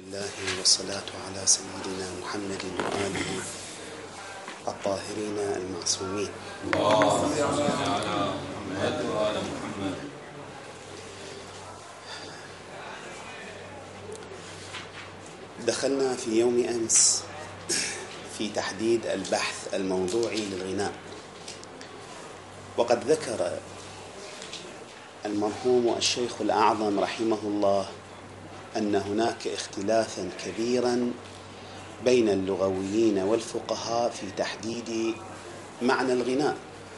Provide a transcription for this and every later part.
الله والصلاة على سيدنا محمد وآله الطاهرين المعصومين. اللهم صل على محمد وآل محمد. دخلنا في يوم أمس في تحديد البحث الموضوعي للغناء، وقد ذكر المرحوم الشيخ الأعظم رحمه الله أن هناك اختلافا كبيرا بين اللغويين والفقهاء في تحديد معنى الغناء،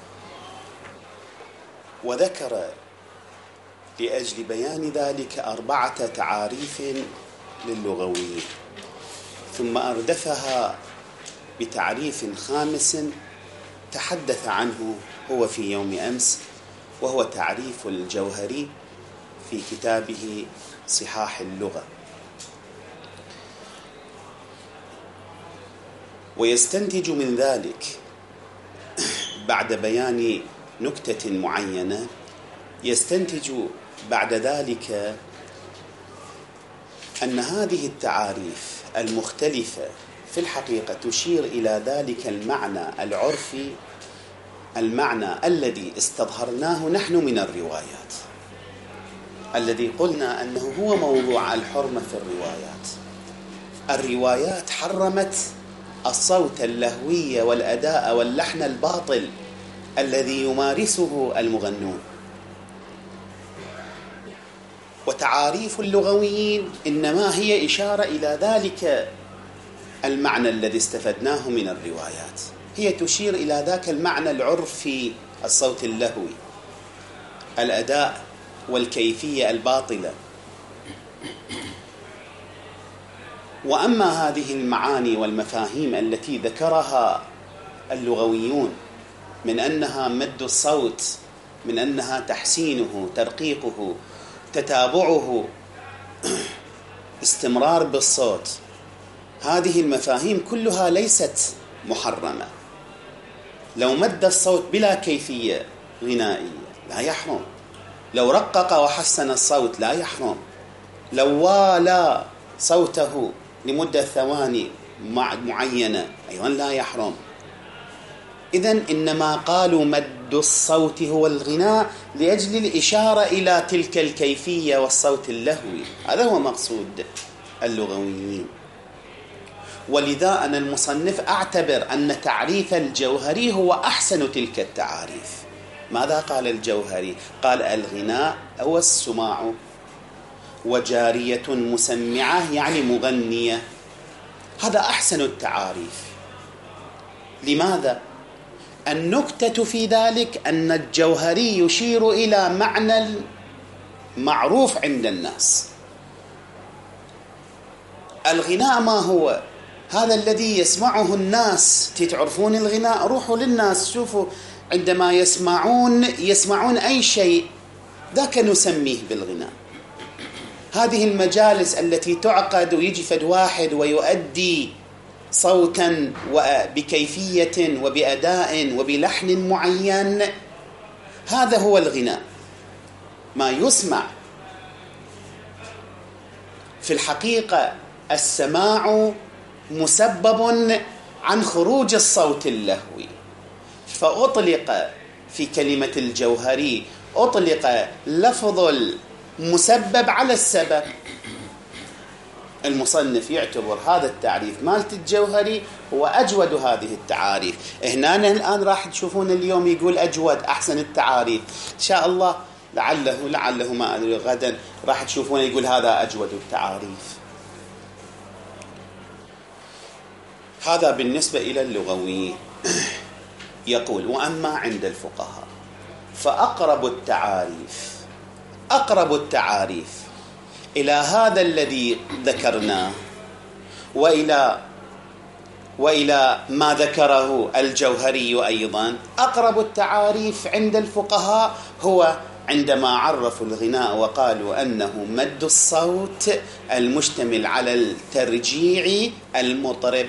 وذكر لأجل بيان ذلك 4 تعاريف للغويين، ثم أردفها بتعريف خامس تحدث عنه هو في يوم أمس، وهو تعريف الجوهري في كتابه صحاح اللغة. ويستنتج من ذلك بعد بيان نكتة معينة، يستنتج بعد ذلك أن هذه التعاريف المختلفة في الحقيقة تشير إلى ذلك المعنى العرفي، المعنى الذي استظهرناه نحن من الروايات، الذي قلنا أنه هو موضوع الحرمة في الروايات. الروايات حرمت الصوت اللهوي والأداء واللحن الباطل الذي يمارسه المغنون، وتعاريف اللغويين إنما هي إشارة إلى ذلك المعنى الذي استفدناه من الروايات، هي تشير إلى ذاك المعنى العرفي، الصوت اللهوي، الأداء والكيفية الباطلة. وأما هذه المعاني والمفاهيم التي ذكرها اللغويون من أنها مد الصوت، من أنها تحسينه، ترقيقه، تتابعه، استمرار بالصوت، هذه المفاهيم كلها ليست محرمة. لو مد الصوت بلا كيفية غنائية لا يحرم، لو رقق وحسن الصوت لا يحرم، لو والى صوته لمدة ثواني معينة أيضا لا يحرم. إذن إنما قالوا مد الصوت هو الغناء لأجل الإشارة إلى تلك الكيفية والصوت اللهوي، هذا هو مقصود اللغويين. ولذا أنا المصنف أعتبر أن تعريف الجوهري هو أحسن تلك التعاريف. ماذا قال الجوهري؟ قال الغناء هو السماع، وجارية مسمعة يعني مغنية، هذا أحسن التعاريف. لماذا؟ النكتة في ذلك أن الجوهري يشير إلى معنى معروف عند الناس. الغناء ما هو؟ هذا الذي يسمعه الناس. تعرفون الغناء؟ روحوا للناس شوفوا، عندما يسمعون أي شيء ذاك نسميه بالغناء. هذه المجالس التي تعقد ويجي فد واحد ويؤدي صوتا وبكيفية وبأداء وبلحن معين، هذا هو الغناء، ما يسمع. في الحقيقة السماع مسبب عن خروج الصوت اللهوي، فأطلق في كلمة الجوهري أطلق لفظ المسبب على السبب. المصنف يعتبر هذا التعريف مالت الجوهري هو أجود هذه التعاريف. هنا الآن راح تشوفون اليوم يقول أجود أحسن التعاريف، إن شاء الله لعله ما أدري غدا راح تشوفون يقول هذا أجود التعاريف. هذا بالنسبة إلى اللغويين. يقول وأما عند الفقهاء فأقرب التعاريف إلى هذا الذي ذكرناه وإلى ما ذكره الجوهري أيضا، أقرب التعاريف عند الفقهاء هو عندما عرفوا الغناء وقالوا أنه مد الصوت المشتمل على الترجيع المطرب.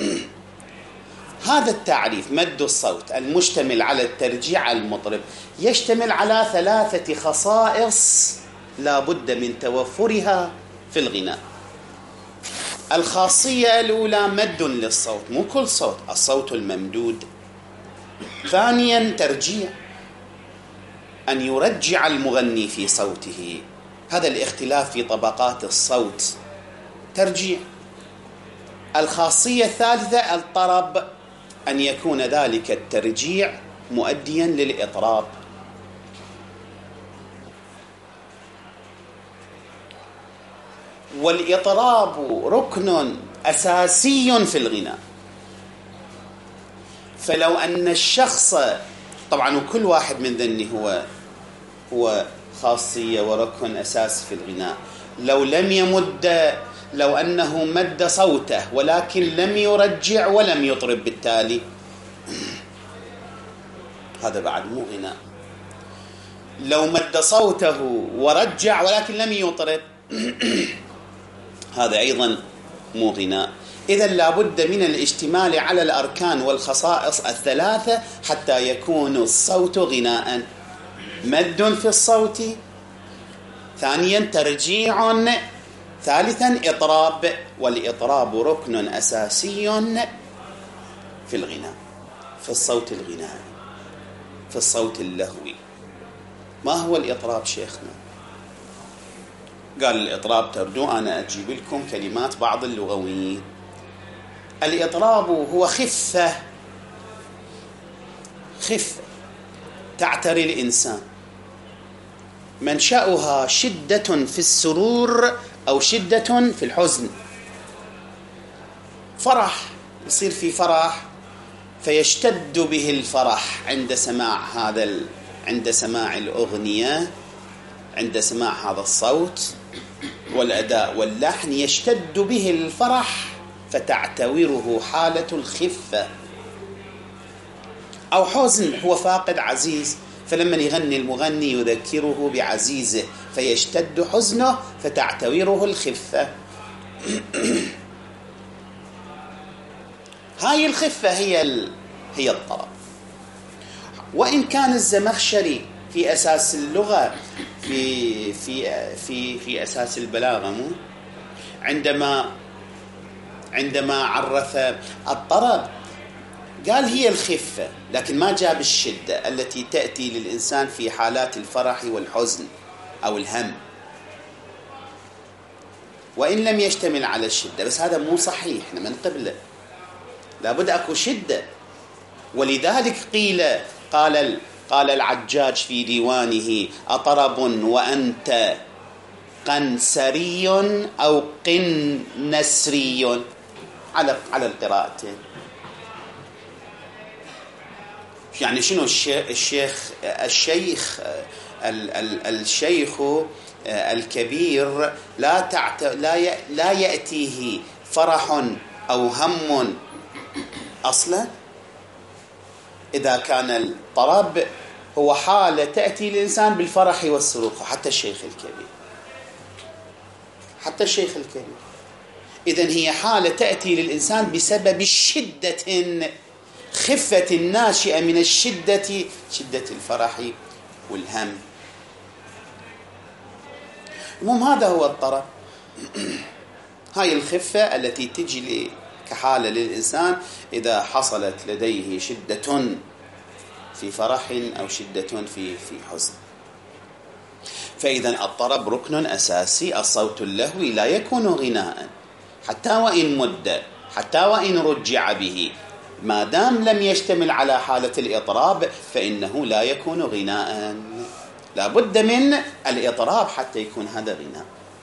هذا التعريف مد الصوت المشتمل على الترجيع المطرب يشتمل على 3 خصائص لا بد من توفرها في الغناء. الخاصية الأولى مد للصوت، مو كل صوت، الصوت الممدود. ثانيا ترجيع، أن يرجع المغني في صوته، هذا الاختلاف في طبقات الصوت، ترجيع. الخاصية الثالثة الطرب، أن يكون ذلك الترجيع مؤديا للإطراب. والإطراب ركن أساسي في الغناء. فلو أن الشخص، طبعا وكل واحد من ذني هو خاصية وركن أساس في الغناء، لو أنه مد صوته ولكن لم يرجع ولم يطرب بالتالي، هذا بعد مو غناء. لو مد صوته ورجع ولكن لم يطرب، هذا أيضا مو غناء. إذن لابد من الاشتمال على الأركان والخصائص الثلاثة حتى يكون الصوت غناء: مد في الصوت، ثانيا ترجيع، ثالثا إطراب. والإطراب ركن أساسي في الغناء، في الصوت الغنائي، في الصوت اللهوي. ما هو الإطراب شيخنا؟ قال الإطراب تردو، أنا أجيب لكم كلمات بعض اللغويين. الإطراب هو خفة تعتري الإنسان، منشأها شدة في السرور أو شدة في الحزن. فرح، يصير في فرح فيشتد به الفرح عند سماع الأغنية، عند سماع هذا الصوت والأداء واللحن، يشتد به الفرح فتعتوره حالة الخفة. أو حزن، هو فاقد عزيز، فلما يغني المغني يذكره بعزيزه فيشتد حزنه فتعتوره الخفة. هاي الخفة هي الطرب. وإن كان الزمخشري في أساس اللغة في أساس البلاغة عندما عرف الطرب قال هي الخفة، لكن ما جاب الشدة التي تأتي للإنسان في حالات الفرح والحزن أو الهم، وإن لم يشتمل على الشدة. بس هذا مو صحيح، احنا من قبله لابد أكو شدة. ولذلك قال العجاج في ديوانه: أطرب وأنت قنسري أو قنسري، على القراءتين. يعني شنو الشيخ الكبير لا يأتيه فرح أو هم أصلا، إذا كان الطرب هو حالة تأتي الإنسان بالفرح والسرور. حتى الشيخ الكبير إذن هي حالة تأتي للإنسان بسبب شدة خفة ناشئة من شدة الفرح والهم. المهم هذا هو الطرب. هاي الخفة التي تجي كحالة للإنسان إذا حصلت لديه شدة في فرح أو شدة في حزن. فإذا الطرب ركن أساسي. الصوت اللهوي لا يكون غناء حتى وإن مد، حتى وإن رجع به، ما دام لم يشتمل على حالة الإطراب فإنه لا يكون غناء. لا بد من الإطراب حتى يكون هذا غناء.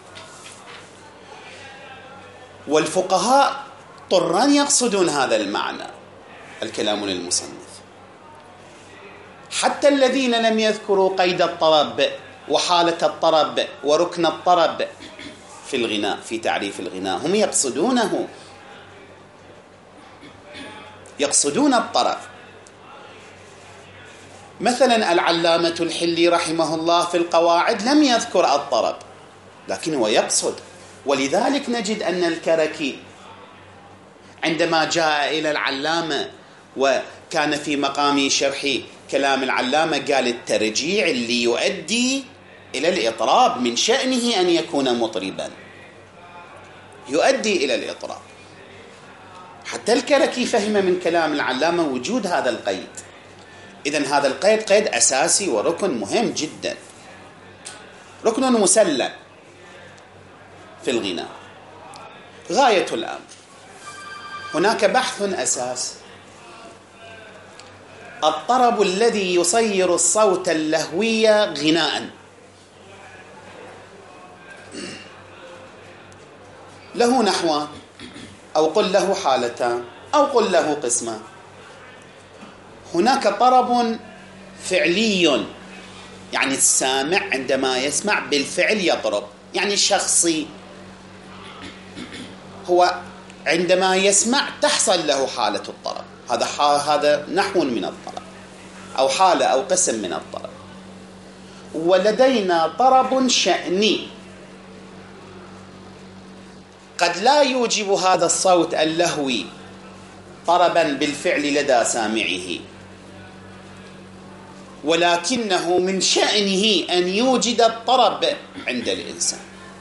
والفقهاء طرا يقصدون هذا المعنى، الكلام للمصنف. حتى الذين لم يذكروا قيد الطرب وحالة الطرب وركن الطرب في الغناء، في تعريف الغناء، هم يقصدون الطرب. مثلا العلامة الحلي رحمه الله في القواعد لم يذكر الطرب، لكن هو يقصد. ولذلك نجد أن الكركي عندما جاء إلى العلامة وكان في مقام شرح كلام العلامة قال: الترجيع اللي يؤدي إلى الإطراب من شأنه أن يكون مطربا. يؤدي إلى الإطراب. حتى الكركي فهم من كلام العلامة وجود هذا القيد. إذن هذا القيد قيد أساسي وركن مهم جدا، ركن مسلم في الغناء. غاية الأمر هناك بحث أساس: الطرب الذي يصير الصوت اللهوي غناء له نحوان، أو قل له حالتان، أو قل له قسمان. هناك طرب فعلي، يعني السامع عندما يسمع بالفعل يطرب، يعني شخصي، هو عندما يسمع تحصل له حالة الطرب، هذا نحو من الطرب أو حالة أو قسم من الطرب. ولدينا طرب شأني قد لا يوجب هذا الصوت اللهوي طربا بالفعل لدى سامعه، ولكنه من شأنه أن يوجد الطرب عند الإنسان.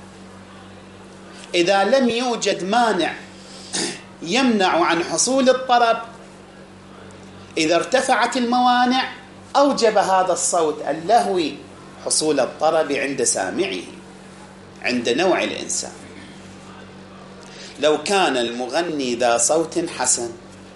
إذا لم يوجد مانع يمنع عن حصول الطرب، إذا ارتفعت الموانع أوجب هذا الصوت اللهوي حصول الطرب عند سامعه، عند نوع الإنسان. لو كان المغني ذا صوت حسن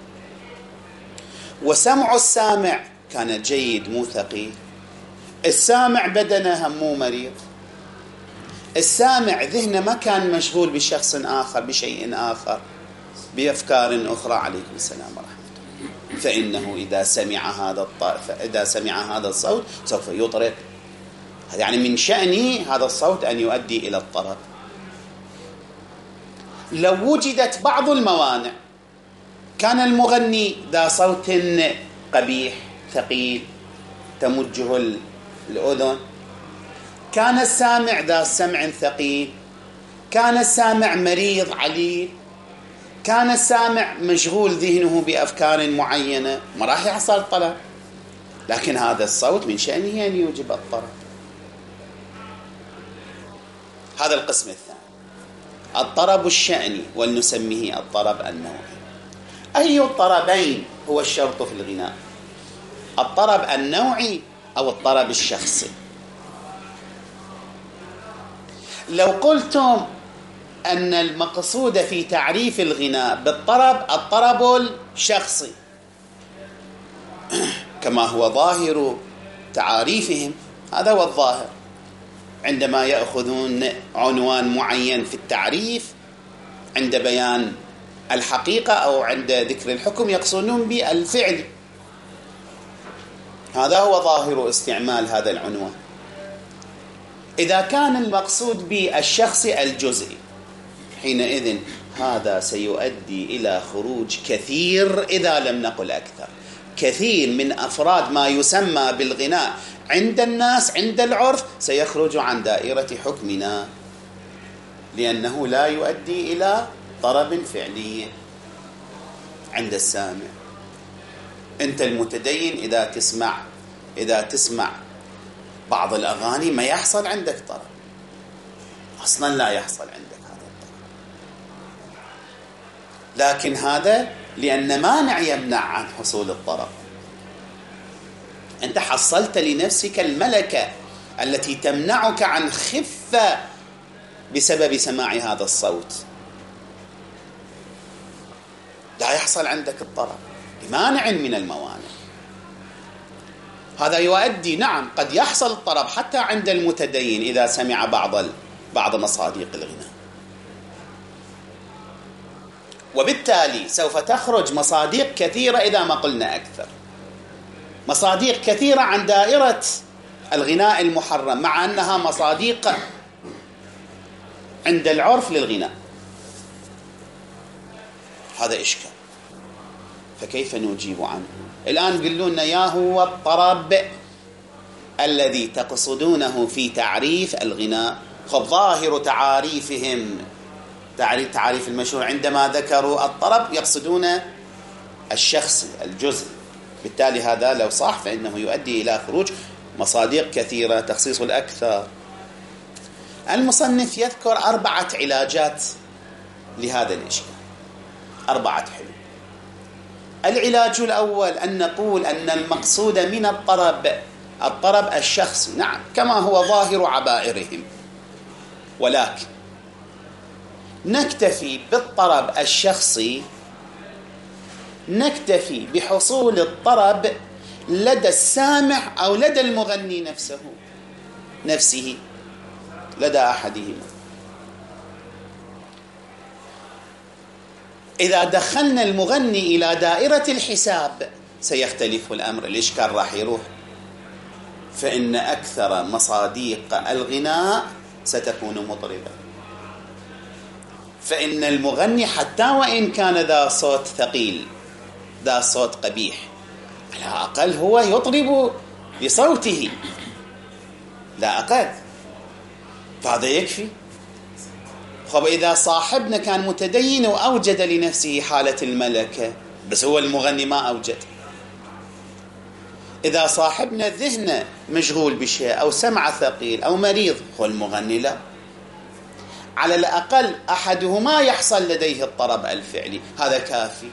وسمع السامع كان جيد مو ثقيل، السامع بدنه مو مريض، السامع ذهنه ما كان مشغول بشخص آخر، بشيء آخر، بأفكار أخرى، عليكم السلام ورحمة الله، فإنه إذا سمع هذا الصوت سوف يطرب. يعني من شأنه هذا الصوت أن يؤدي إلى الطرب. لو وجدت بعض الموانع كان المغني ذا صوت قبيح ثقيل تمجه الأذن، كان السامع ذا سمع ثقيل، كان السامع مريض عليل، كان السامع مشغول ذهنه بأفكار معينة، ما راح يحصل طرب. لكن هذا الصوت من شأنه أن يوجب الطرب. هذا القسم الثاني، الطرب الشأني، ولنسميه الطرب النوعي. أي الطربين هو الشرط في الغناء؟ الطرب النوعي أو الطرب الشخصي؟ لو قلتم أن المقصود في تعريف الغناء بالطرب الطرب الشخصي كما هو ظاهر تعاريفهم، هذا هو الظاهر عندما يأخذون عنوان معين في التعريف عند بيان الحقيقة أو عند ذكر الحكم يقصدون بالفعل، هذا هو ظاهر استعمال هذا العنوان. إذا كان المقصود بالشخص الجزئي حينئذ هذا سيؤدي إلى خروج كثير، إذا لم نقل أكثر، كثير من أفراد ما يسمى بالغناء عند الناس عند العرف سيخرج عن دائرة حكمنا، لأنه لا يؤدي إلى طرب فعلي عند السامع. أنت المتدين إذا تسمع بعض الأغاني ما يحصل عندك طرب، أصلا لا يحصل عندك هذا الطرب، لكن هذا لأن مانع يمنع عن حصول الطرب. أنت حصلت لنفسك الملكة التي تمنعك عن خفة بسبب سماع هذا الصوت، لا يحصل عندك الطرب بمانع من الموانع. هذا يؤدي، نعم قد يحصل الطرب حتى عند المتدين إذا سمع بعض مصادق الغناء، وبالتالي سوف تخرج مصادق كثيرة إذا ما قلنا أكثر، مصادق كثيرة عن دائرة الغناء المحرم، مع أنها مصادق عند العرف للغناء. هذا إشكال، فكيف نجيب عنه؟ الآن قلوا لنا يا هو الطرب الذي تقصدونه في تعريف الغناء. خب ظاهر تعاريفهم، تعريف المشهور عندما ذكروا الطرب يقصدون الشخص الجزء، بالتالي هذا لو صح فإنه يؤدي إلى خروج مصادق كثيرة تخصيص الأكثر. المصنف يذكر 4 علاجات لهذا الإشكال. 4 حلول. العلاج الأول أن نقول أن المقصود من الطرب الشخصي، نعم، كما هو ظاهر عبائرهم، ولكن نكتفي بالطرب الشخصي، نكتفي بحصول الطرب لدى السامع أو لدى المغني نفسه لدى أحدهما. إذا دخلنا المغني إلى دائرة الحساب سيختلف الأمر، الإشكال راح يروح، فإن أكثر مصاديق الغناء ستكون مطربة، فإن المغني حتى وإن كان ذا صوت ثقيل، ذا صوت قبيح، على الأقل هو يطرب بصوته، لا أقل، فهذا يكفي. طب إذا صاحبنا كان متدين وأوجد لنفسه حالة الملكة، بس هو المغني ما أوجد، إذا صاحبنا ذهنه مشغول بشيء أو سمع ثقيل أو مريض، هو المغني لا، على الأقل أحدهما يحصل لديه الطرب الفعلي، هذا كافي.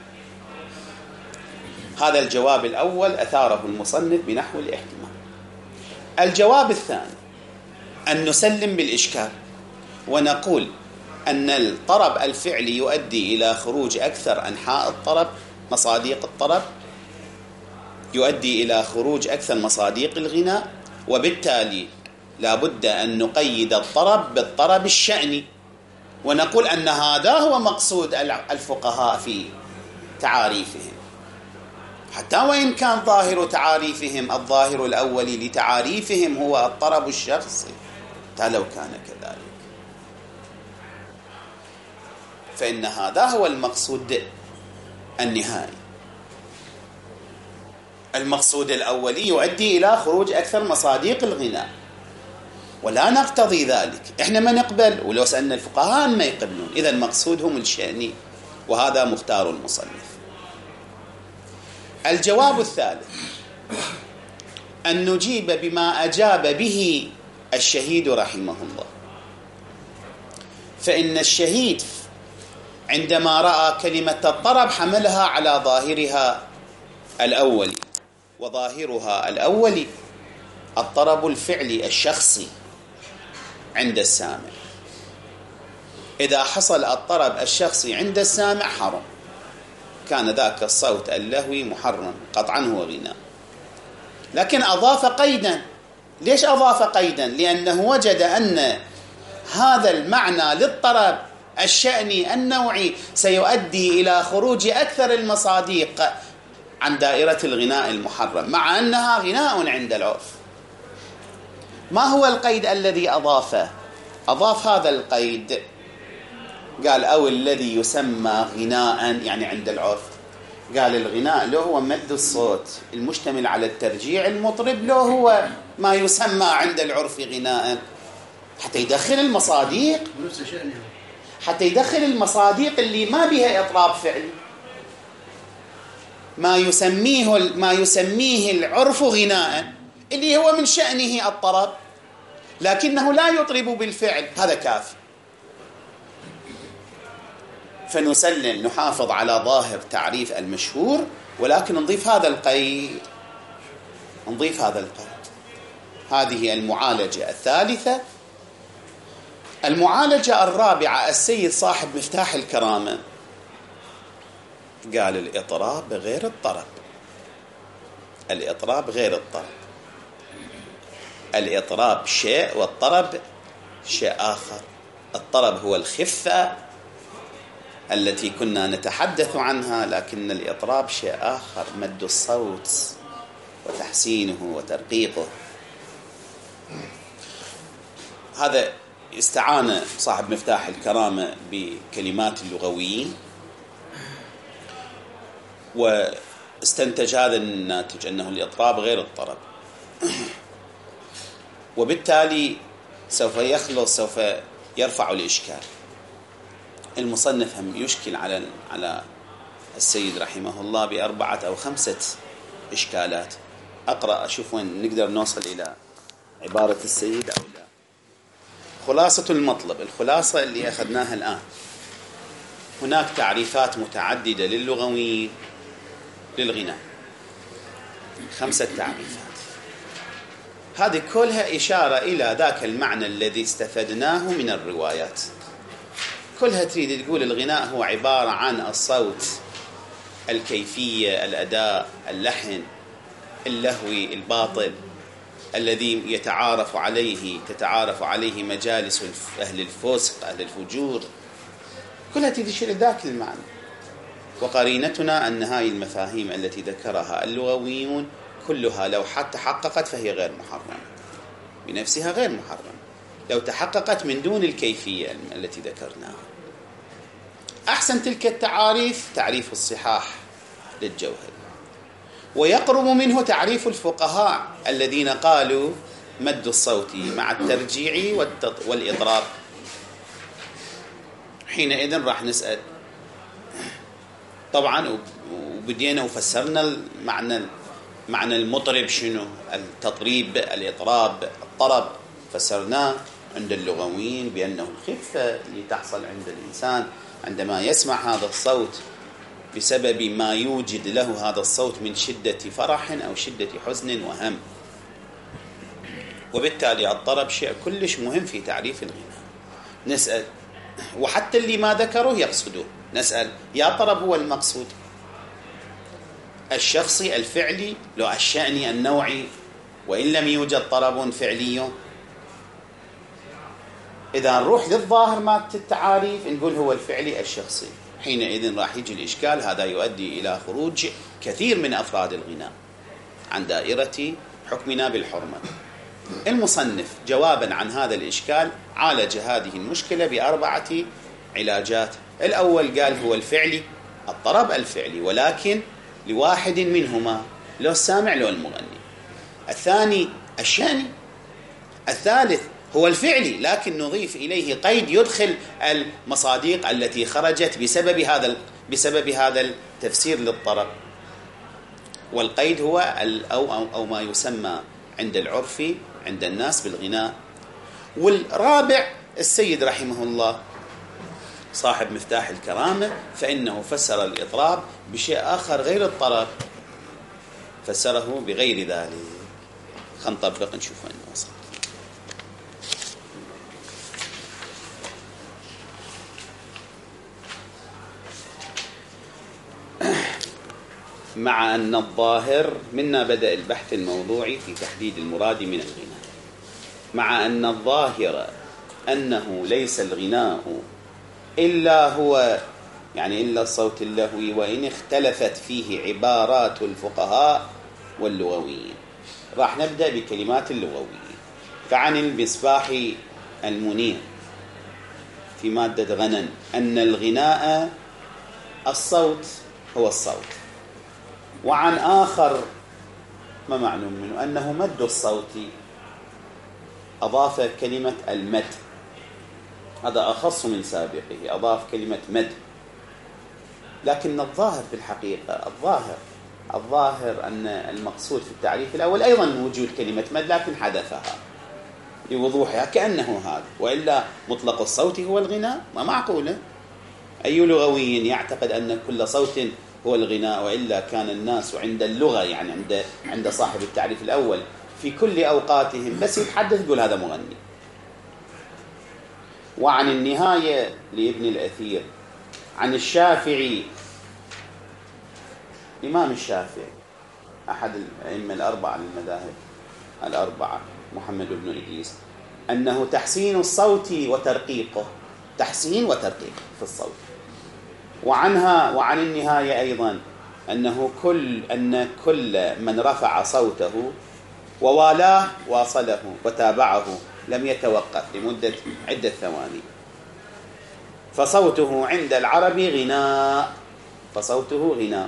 هذا الجواب الأول أثاره المصنف بنحو الاحتمال. الجواب الثاني أن نسلم بالإشكال ونقول أن الطرب الفعلي يؤدي إلى خروج أكثر أنحاء الطرب، مصاديق الطرب، يؤدي إلى خروج أكثر مصاديق الغناء، وبالتالي لا بد أن نقيد الطرب بالطرب الشأني، ونقول أن هذا هو مقصود الفقهاء في تعاريفهم، حتى وإن كان ظاهر تعاريفهم الظاهر الأولي لتعاريفهم هو الطرب الشخصي، حتى لو كان كذلك، فإن هذا هو المقصود النهائي. المقصود الأولي يؤدي إلى خروج أكثر مصاديق الغناء، ولا نقتضي ذلك، إحنا ما نقبل، ولو سألنا الفقهاء ما يقبلون، إذا المقصود هم الشأني، وهذا مختار المصنف. الجواب الثالث أن نجيب بما أجاب به الشهيد رحمه الله، فإن الشهيد عندما رأى كلمة الطرب حملها على ظاهرها الأولي، وظاهرها الأولي الطرب الفعلي الشخصي عند السامع. إذا حصل الطرب الشخصي عند السامع حرم، كان ذاك الصوت اللهوي محرم قطعا، هو غناء. لكن أضاف قيدا. ليش أضاف قيدا؟ لأنه وجد أن هذا المعنى للطرب الشأني النوعي سيؤدي إلى خروج أكثر المصاديق عن دائرة الغناء المحرم، مع أنها غناء عند العرف. ما هو القيد الذي أضافه؟ أضاف هذا القيد، قال أو الذي يسمى غناء، يعني عند العرف، قال الغناء له هو مد الصوت المشتمل على الترجيع المطرب، له هو ما يسمى عند العرف غناء، حتى يدخل المصاديق، حتى يدخل المصاديق اللي ما بها إطراب فعلي، ما يسميه العرف غناء، اللي هو من شأنه الطرب، لكنه لا يطرب بالفعل، هذا كافي. فنسلم، نحافظ على ظاهر تعريف المشهور، ولكن نضيف هذا القيد، هذه المعالجة الثالثة. المعالجة الرابعة، السيد صاحب مفتاح الكرامة قال الإطراب غير الطرب، الإطراب غير الطرب، الإطراب شيء والطرب شيء آخر. الطرب هو الخفة التي كنا نتحدث عنها، لكن الإطراب شيء آخر، مد الصوت وتحسينه وترقيقه. هذا استعان صاحب مفتاح الكرامة بكلمات اللغويين، واستنتج هذا الناتج أنه الإطراب غير الطرب، وبالتالي سوف يرفع الإشكال. المصنف هم يشكل على السيد رحمه الله ب4 أو 5 إشكالات. أقرأ أشوف وين نقدر نوصل إلى عبارة السيد أو لا. خلاصة المطلب، الخلاصة اللي أخذناها الآن، هناك تعريفات متعددة للغويين للغناء، 5 تعريفات. هذه كلها إشارة إلى ذاك المعنى الذي استفدناه من الروايات. كلها تريد تقول الغناء هو عبارة عن الصوت، الكيفية، الأداء، اللحن، اللهوي الباطل الذي تتعارف عليه مجالس أهل الفسق، أهل الفجور. كلها تشير إلى ذاك المعنى. وقرينتنا أن هاي المفاهيم التي ذكرها اللغويون كلها لو حتى حققت فهي غير محرمة بنفسها، غير محرمة لو تحققت من دون الكيفية التي ذكرناها. أحسن تلك التعاريف تعريف الصحاح للجوهري، ويقرب منه تعريف الفقهاء الذين قالوا مد الصوت مع الترجيع والإضراب. حينئذ راح نسأل طبعا، وبدينا وفسرنا معنى المطرب شنو، التطريب، الإطراب، الطرب، فسرناه عند اللغويين بأنه الخفة اللي تحصل عند الإنسان عندما يسمع هذا الصوت بسبب ما يوجد له هذا الصوت من شدة فرح أو شدة حزن وهم. وبالتالي الطرب شيء كلش مهم في تعريف الغناء. نسأل، وحتى اللي ما ذكره يقصدوه، نسأل يا طرب هو المقصود الشخصي الفعلي لو الشأني النوعي، وإن لم يوجد طرب فعلي؟ إذا نروح للظاهر ما التعاريف نقول هو الفعلي الشخصي، حينئذ راح يجي الإشكال. هذا يؤدي إلى خروج كثير من أفراد الغناء عن دائرة حكمنا بالحرمة. المصنف جوابا عن هذا الإشكال عالج هذه المشكلة ب4 علاجات. الأول قال هو الفعلي، الطرب الفعلي، ولكن لواحد منهما، لو السامع لو المغني. الثاني الشأني. الثالث هو الفعلي، لكن نضيف إليه قيد يدخل المصادق التي خرجت بسبب هذا التفسير للطرب. والقيد هو أو ما يسمى عند العرف عند الناس بالغناء. والرابع السيد رحمه الله صاحب مفتاح الكرامة، فإنه فسر الإطراب بشيء آخر غير الطرب، فسره بغير ذلك. خلينا نطبق نشوف وين وصل. مع أن الظاهر منا بدأ البحث الموضوعي في تحديد المراد من الغناء. مع أن الظاهر أنه ليس الغناء إلا هو إلا الصوت اللهوي، وإن اختلفت فيه عبارات الفقهاء واللغويين. راح نبدأ بكلمات اللغويين. فعن المصباح المنير في مادة غنن أن الغناء الصوت هو الصوت. وعن آخر ما معلوم منه أنه مد الصوت، أضاف كلمة المد، هذا أخص من سابقه، أضاف كلمة مد. لكن الظاهر في الحقيقة الظاهر أن المقصود في التعريف الأول أيضا وجود كلمة مد، لكن حذفها لوضوحها كأنه هذا، وإلا مطلق الصوت هو الغناء، ما معقولة. أي لغوي يعتقد أن كل صوت هو الغناء؟ وإلا كان الناس عند اللغة عند صاحب التعريف الأول في كل أوقاتهم بس يتحدث يقول هذا مغني. وعن النهاية لابن الأثير عن الشافعي، الإمام الشافعي أحد الأئمة الأربعة للمذاهب الأربعة، محمد بن إدريس، أنه تحسين الصوت وترقيقه، تحسين وترقيق في الصوت. وعن النهاية أيضا أن كل من رفع صوته ووالاه واصله وتابعه لم يتوقف لمدة عدة ثواني، فصوته عند العرب غناء، فصوته غناء.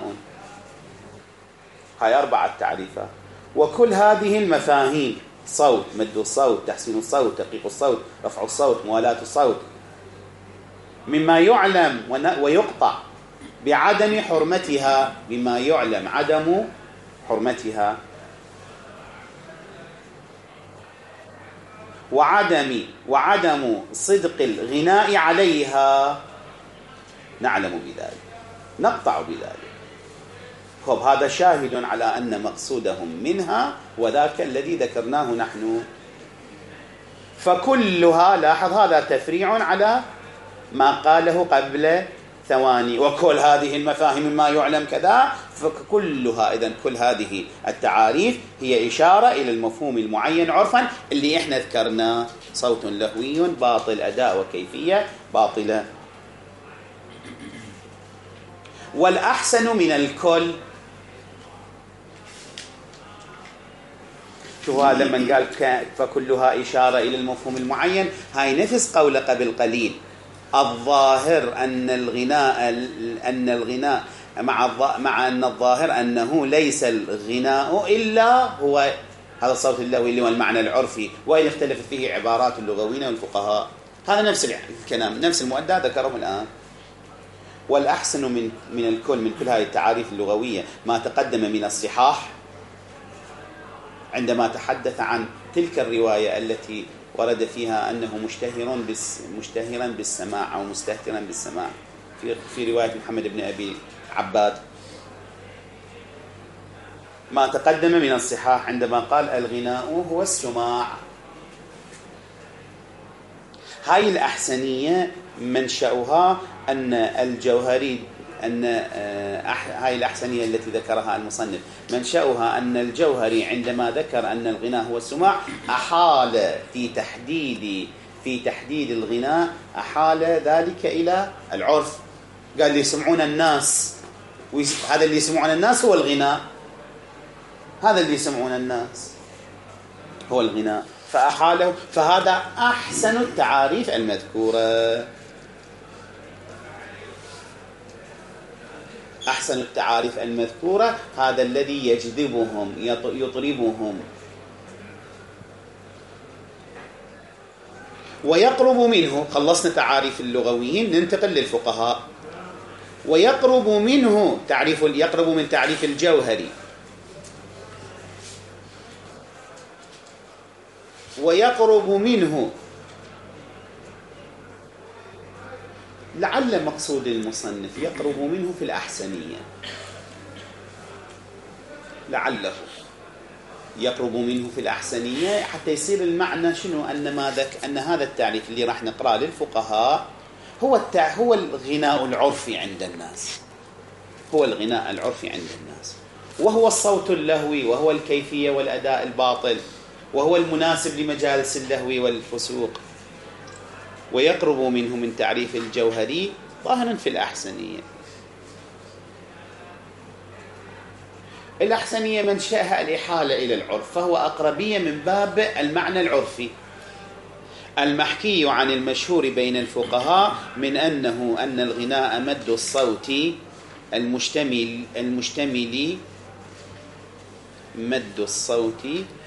هاي 4 تعريفات. وكل هذه المفاهيم، صوت، مد الصوت، تحسين الصوت، ترقيق الصوت، رفع الصوت، موالاة الصوت، مما يعلم ويقطع بعدم حرمتها، بما يعلم عدم حرمتها وعدم صدق الغناء عليها. نعلم بذلك، نقطع بذلك. خب هذا شاهد على أن مقصودهم منها وذاك الذي ذكرناه نحن. فكلها، لاحظ هذا تفريع على ما قاله قبل ثواني، وكل هذه المفاهيم ما يعلم كذا، فكلها إذن كل هذه التعاريف هي إشارة إلى المفهوم المعين عرفا اللي إحنا ذكرناه: صوت لهوي باطل، أداء وكيفية باطلة. والأحسن من الكل، شو هذا لما قال فكلها إشارة إلى المفهوم المعين، هاي نفس قول قبل قليل: الظاهر أن الغناء مع أن الظاهر أنه ليس الغناء إلا هو هذا الصوت اللهوي اللي هو المعنى العرفي، وإن اختلفت فيه عبارات اللغويين والفقهاء. هذا نفس الكلام، نفس المؤدى ذكره الآن. والأحسن من الكل، من كل هذه التعاريف اللغوية، ما تقدم من الصحاح عندما تحدث عن تلك الرواية التي ورد فيها أنه مشتهرا بالسماع أو مستهترا بالسماع، في رواية محمد بن أبي عباد. ما تقدم من الصحاح عندما قال الغناء هو السماع. هاي الأحسنية منشأها أن الجوهري، هاي الأحسنية التي ذكرها المصنف منشأها أن الجوهري عندما ذكر أن الغناء هو السماع أحال في تحديد الغناء، أحال ذلك إلى العرف. قال لي يسمعون الناس، هذا اللي يسمعون الناس هو الغناء، هذا اللي يسمعون الناس هو الغناء، فأحاله. فهذا أحسن التعاريف المذكورة، أحسن التعاريف المذكورة، هذا الذي يجذبهم يطربهم. ويقرب منه، خلصنا تعاريف اللغويين، ننتقل للفقهاء. ويقرب منه يقرب من تعريف الجوهري، ويقرب منه، لعل مقصود المصنف يقرب منه في الأحسنية، لعله يقرب منه في الأحسنية حتى يصير المعنى شنو؟ أن هذا التعريف اللي راح نقرأه للفقهاء هو الغناء العرفي عند الناس، هو الغناء العرفي عند الناس، وهو الصوت اللهوي، وهو الكيفية والأداء الباطل، وهو المناسب لمجالس اللهو والفسوق. ويقرب منه من تعريف الجوهري ظاهرا في الأحسنية. الأحسنية منشأها الإحالة إلى العرف، فهو أقربية من باب المعنى العرفي المحكي عن المشهور بين الفقهاء من أن الغناء مد الصوت مد الصوت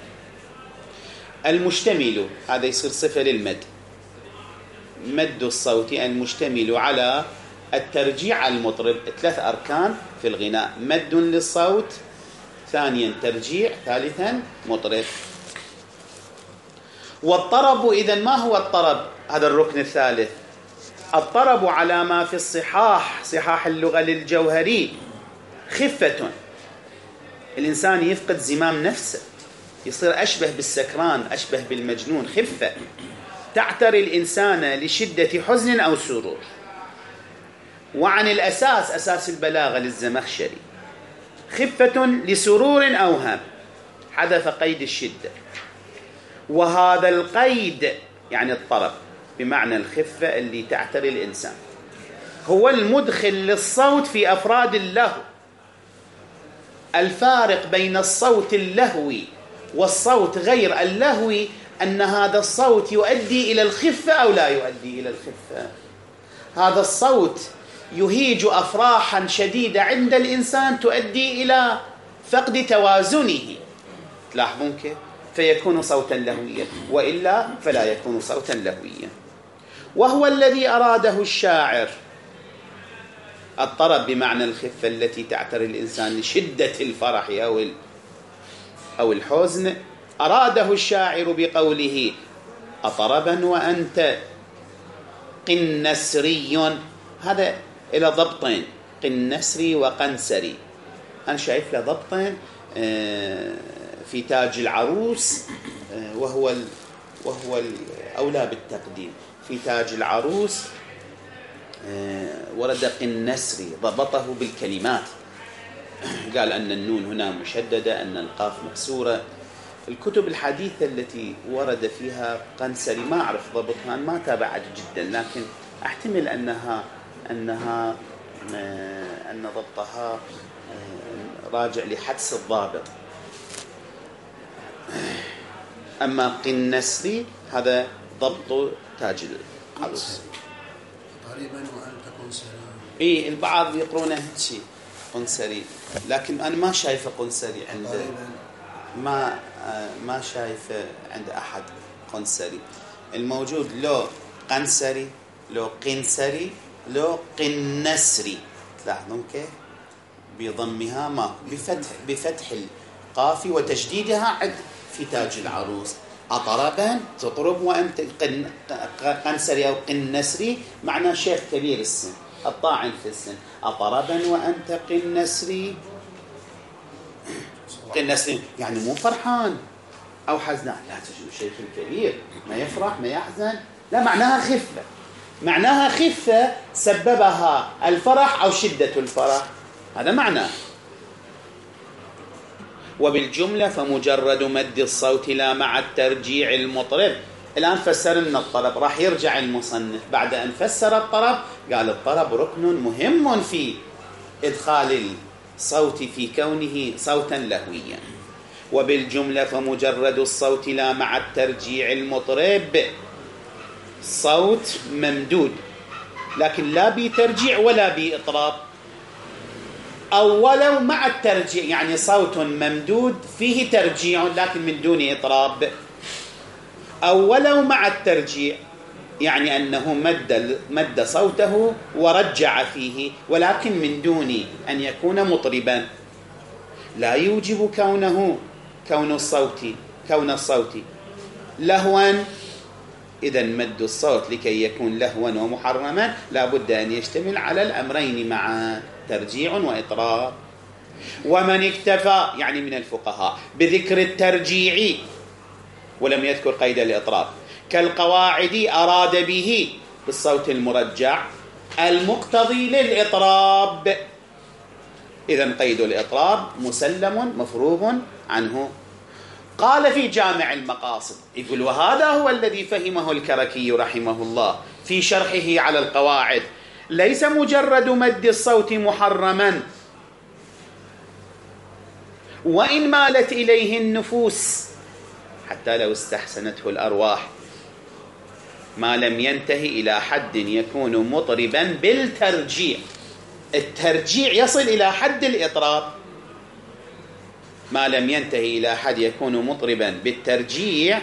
المشتمل، هذا يصير صفة للمد، مد الصوت المشتمل على الترجيع المطرب. 3 أركان في الغناء: مد للصوت، ثانيا ترجيع، ثالثا مطرب. والطرب، إذن ما هو الطرب؟ هذا الركن الثالث. الطرب على ما في صحاح اللغة للجوهري خفة، الإنسان يفقد زمام نفسه، يصير أشبه بالسكران، أشبه بالمجنون. خفة تعتري الإنسان لشدة حزن أو سرور. وعن الأساس، أساس البلاغة للزمخشري، خفة لسرور أو هم، حذف قيد الشدة. وهذا القيد يعني الطرب بمعنى الخفة اللي تعتري الإنسان، هو المدخل للصوت في أفراد اللهو. الفارق بين الصوت اللهوي والصوت غير اللهوي أن هذا الصوت يؤدي إلى الخفة أو لا يؤدي إلى الخفة. هذا الصوت يهيج أفراحا شديدة عند الإنسان تؤدي إلى فقد توازنه، تلاحظون كيف؟ فيكون صوتا لهويا، وإلا فلا يكون صوتا لهويا. وهو الذي أراده الشاعر، الطرب بمعنى الخفة التي تعتري الإنسان لشدة الفرح أو الحزن. أراده الشاعر بقوله: أطربا وأنت قنسري. هذا إلى ضبطين، قنسري وقنسري. أنا شايف له ضبطين في تاج العروس، وهو الأولى بالتقديم. في تاج العروس ورد قنسري، ضبطه بالكلمات، قال أن النون هنا مشددة، أن القاف مكسورة. الكتب الحديثة التي ورد فيها قنسري ما أعرف ضبطها، ما تابعت جدا، لكن أحتمل أن ضبطها راجع لحدس الضابط. أما قنسري هذا ضبط تاج العروس. قريبا وأنت قنسري. إيه، البعض يقرونه هيك قنسري، لكن أنا ما شايفه قنسري عند ما شايفه عند أحد قنسري. الموجود لو قنسري، لو قنسري، لو قنسري. تلاحظون كيف؟ بضمها ما بفتح القاف وتشديدها عند في تاج العروس. أطربا تطرب وأنت قنسري أو قنسري، معناه شيخ كبير السن، الطاعن في السن. أطربا وأنت قنسري، قنسري يعني مو فرحان أو حزنان، لا تجد شيخ كبير ما يفرح ما يحزن، لا، معناها خفة، معناها خفة سببها الفرح أو شدة الفرح، هذا معناه. وبالجملة فمجرد مد الصوت لا مع الترجيع المطرب. الآن فسرنا الطرب، راح يرجع المصنف بعد أن فسر الطرب قال الطرب ركن مهم في إدخال الصوت في كونه صوتا لهويا. وبالجملة فمجرد الصوت لا مع الترجيع المطرب، صوت ممدود لكن لا بترجيع ولا بإطراب، أو ولو مع الترجيع، يعني صوت ممدود فيه ترجيع لكن من دون إطراب، أو ولو مع الترجيع يعني أنه مد صوته ورجع فيه ولكن من دون أن يكون مطربا، لا يوجب كون الصوت لهوا. إذا مد الصوت لكي يكون لهوا ومحرما لا بد أن يشتمل على الأمرين معا، ترجيع وإطراب. ومن اكتفى يعني من الفقهاء بذكر الترجيع ولم يذكر قيد الإطراب كالقواعد أراد به بالصوت المرجع المقتضي للإطراب، إذن قيد الإطراب مسلم مفروغ عنه. قال في جامع المقاصد، يقول وهذا هو الذي فهمه الكركي رحمه الله في شرحه على القواعد، ليس مجرد مد الصوت محرما وإن مالت إليه النفوس حتى لو استحسنته الأرواح، ما لم ينتهي إلى حد يكون مطربا بالترجيع. الترجيع يصل إلى حد الإطراب، ما لم ينتهي إلى حد يكون مطربا بالترجيع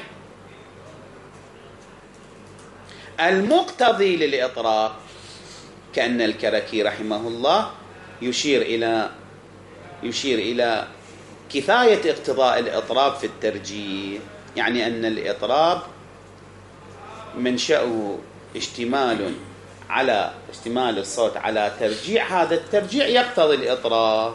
المقتضي للإطراب. كأن الكركي رحمه الله يشير إلى كفاية اقتضاء الإطراب في الترجيع، يعني أن الإطراب منشأه اشتمال الصوت على ترجيع، هذا الترجيع يقتضي الإطراب.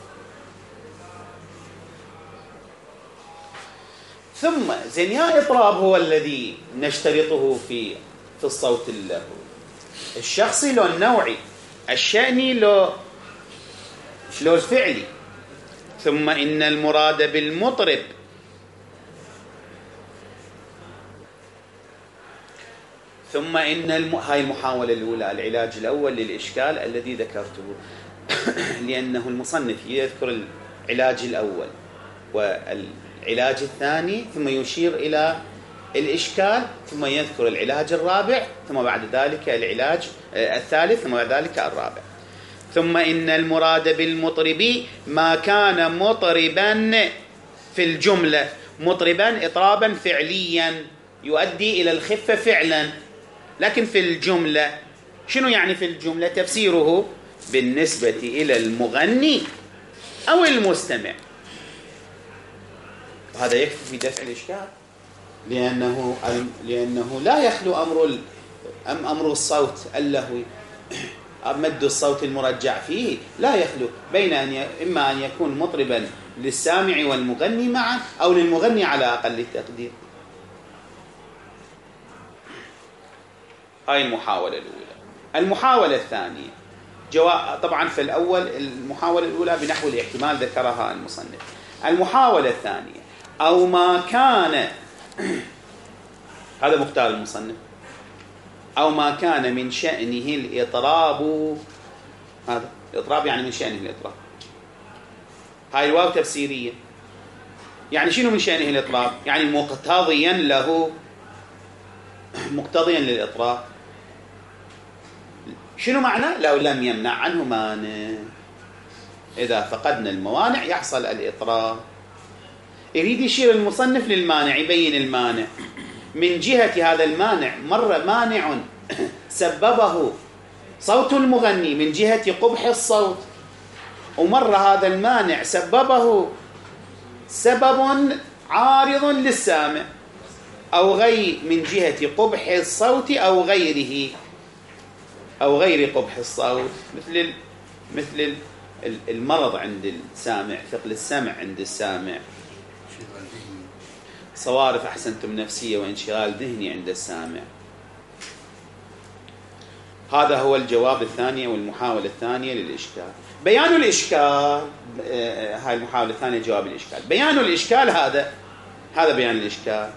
ثم يا إطراب هو الذي نشترطه في الصوت اللهوي، الشخصي لو النوعي، الشأني لو الفعلي. ثم إن المراد بالمطرب هاي المحاولة الأولى، العلاج الأول للإشكال الذي ذكرته لأنه المصنف يذكر العلاج الأول والعلاج الثاني ثم يشير إلى الإشكال ثم يذكر العلاج الرابع ثم بعد ذلك العلاج الثالث ثم بعد ذلك الرابع. ثم إن المراد بالمطرب ما كان مطربا في الجملة، مطربا إطرابا فعليا يؤدي إلى الخفة فعلا، لكن في الجملة شنو يعني في الجملة؟ تفسيره بالنسبة إلى المغني أو المستمع، هذا يكفي في دفع الإشكال، لأنه لا يخلو أمر الصوت اللهوي مد الصوت المرجع فيه لا يخلو بين إما أن يكون مطربا للسامع والمغني معا أو للمغني على أقل التقدير. هاي المحاولة الأولى. المحاولة الثانية طبعا في الأول المحاولة الأولى بنحو الاحتمال ذكرها المصنف. المحاولة الثانية أو ما كان هذا مختار المصنف أو ما كان من شأنه الإطراب. هذا الإطراب يعني من شأنه الإطراب. هاي الواو تفسيرية. يعني شنو من شأنه الإطراب؟ يعني مقتضيا له، مقتضيا للإطراب. شنو معنى؟ لو لم يمنع عنه مانع. إذا فقدنا الموانع يحصل الإطراب. يريد يشير المصنف للمانع، يبين المانع من جهة هذا المانع. مر مانع سببه صوت المغني من جهة قبح الصوت، ومر هذا المانع سببه سبب عارض للسامع أو غير من جهة قبح الصوت أو غيره أو غير قبح الصوت، مثل المرض عند السامع، ثقل السمع عند السامع، صوارف أحسنتم نفسية وانشغال ذهني عند السامع. هذا هو الجواب الثاني والمحاولة الثانية للإشكال. بيان الإشكال، هاي المحاولة الثانية جواب الإشكال. بيان الإشكال هذا بيان الإشكال.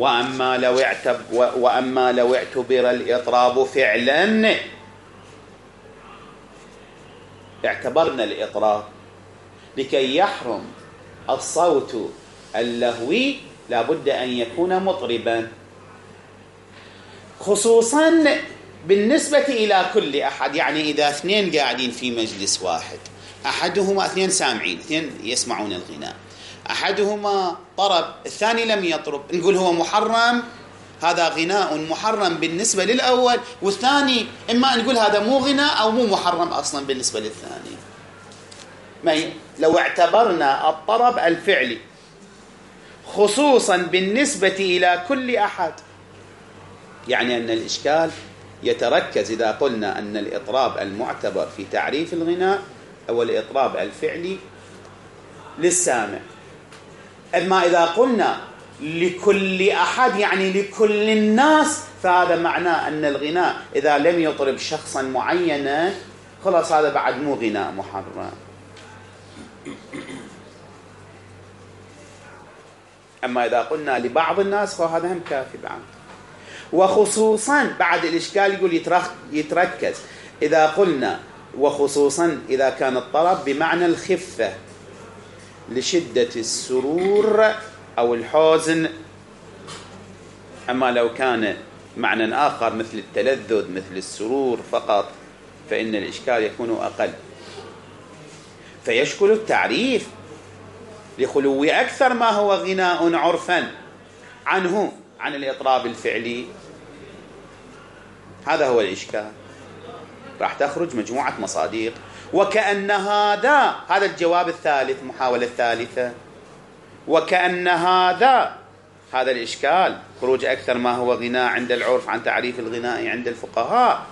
وأما لو اعتبر الإطراب فعلا، اعتبرنا الإطراب لكي يحرم الصوت اللهوي لابد أن يكون مطربا، خصوصا بالنسبة إلى كل أحد. يعني إذا اثنين قاعدين في مجلس واحد، أحدهما اثنين سامعين، اثنين يسمعون الغناء، أحدهما طرب الثاني لم يطرب، نقول هو محرم، هذا غناء محرم بالنسبة للأول، والثاني إما نقول هذا مو غناء أو مو محرم أصلا بالنسبة للثاني. لو اعتبرنا الطرب الفعلي خصوصا بالنسبة إلى كل أحد، يعني أن الإشكال يتركز إذا قلنا أن الإطراب المعتبر في تعريف الغناء هو الإطراب الفعلي للسامع. أما إذا قلنا لكل أحد يعني لكل الناس، فهذا معناه أن الغناء إذا لم يطرب شخصا معينا خلاص هذا بعد مو غناء محرم. أما إذا قلنا لبعض الناس فهذا هم كافي بعد. وخصوصا بعد الإشكال يقول يتركز إذا قلنا وخصوصا إذا كان الطرب بمعنى الخفة لشدة السرور أو الحزن. أما لو كان معنى آخر مثل التلذذ مثل السرور فقط فإن الإشكال يكون أقل، فيشكل التعريف لخلو أكثر ما هو غناء عرفا عنه عن الإطراب الفعلي. هذا هو الإشكال. راح تخرج مجموعة مصادق. وكأن هذا الجواب الثالث، محاولة الثالثة، وكأن هذا الإشكال خروج أكثر ما هو غناء عند العرف عن تعريف الغناء عند الفقهاء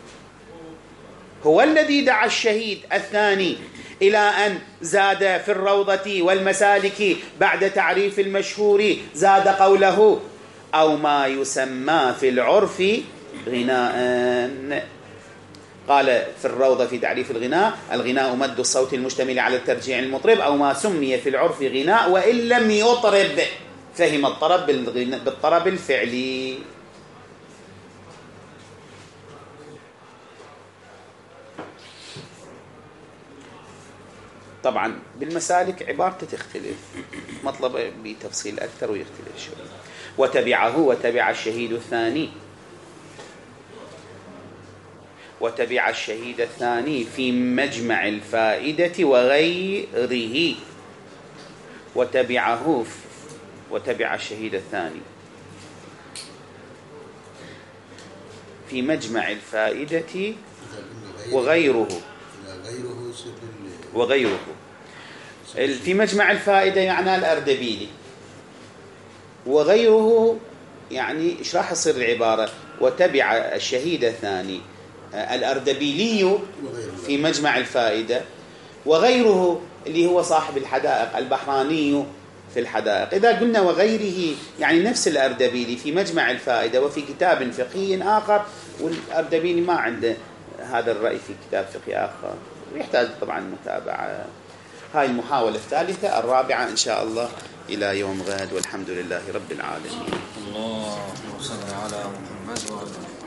هو الذي دعا الشهيد الثاني إلى أن زاد في الروضة والمسالك بعد تعريف المشهور زاد قوله أو ما يسمى في العرف غناء. قال في الروضة في تعريف الغناء مد الصوت المشتمل على الترجيع المطرب أو ما سمي في العرف غناء وإن لم يطرب، فهم الطرب بالطرب الفعلي. طبعا بالمسالك عبارته تختلف، مطلب بتفصيل أكثر ويختلف شوي. وتبع الشهيد الثاني في مجمع الفائدة وغيره. وتبع الشهيد الثاني في مجمع الفائدة وغيره. في مجمع الفائدة يعني الأردبيلي، وغيره يعني إيش راح يصير العبارة؟ وتبع الشهيد الثاني الأردبيلي في مجمع الفائدة، وغيره اللي هو صاحب الحدائق البحراني في الحدائق. إذا قلنا وغيره يعني نفس الأردبيلي في مجمع الفائدة وفي كتاب فقهي آخر، والأردبيلي ما عنده هذا الرأي في كتاب فقهي آخر، ويحتاج طبعا متابعة. هاي المحاولة الثالثة. الرابعة إن شاء الله إلى يوم غد، والحمد لله رب العالمين. اللهم صل على محمد وعلى